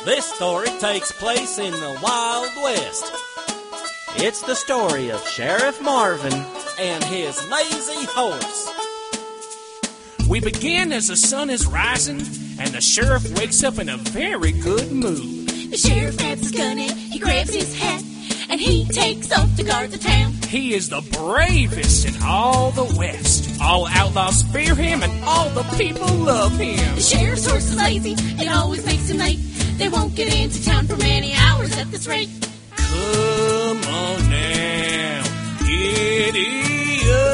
This story takes place in the Wild West. It's the story of Sheriff Marvin and his lazy horse. We begin as the sun is rising, and the sheriff wakes up in a very good mood. The sheriff grabs his gun and he grabs his hat, and he takes off to guard the town. He is the bravest in all the West. All outlaws fear him, and all the people love him. The sheriff's horse is lazy, it always makes him late. They won't get into town for many hours at this rate. Come on now, giddy up.